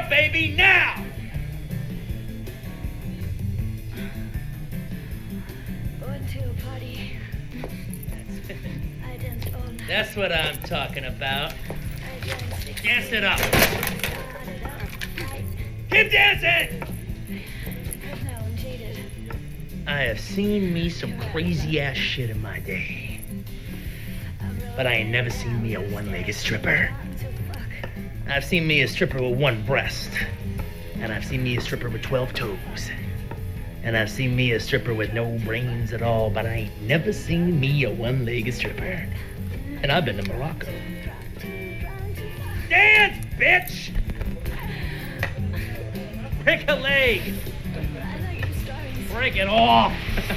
out, baby, now! Going to a party. I dance all night. That's what I'm talking about. I dance 6 Dance it up. Started up right. Keep dancing! Because now I'm jaded. I have seen me some crazy-ass shit in my day. But I ain't never seen me a one-legged stripper. I've seen me a stripper with one breast. And I've seen me a stripper with 12 toes. And I've seen me a stripper with no brains at all, but I ain't never seen me a one-legged stripper. And I've been to Morocco. Dance, bitch! Break a leg! Break it off!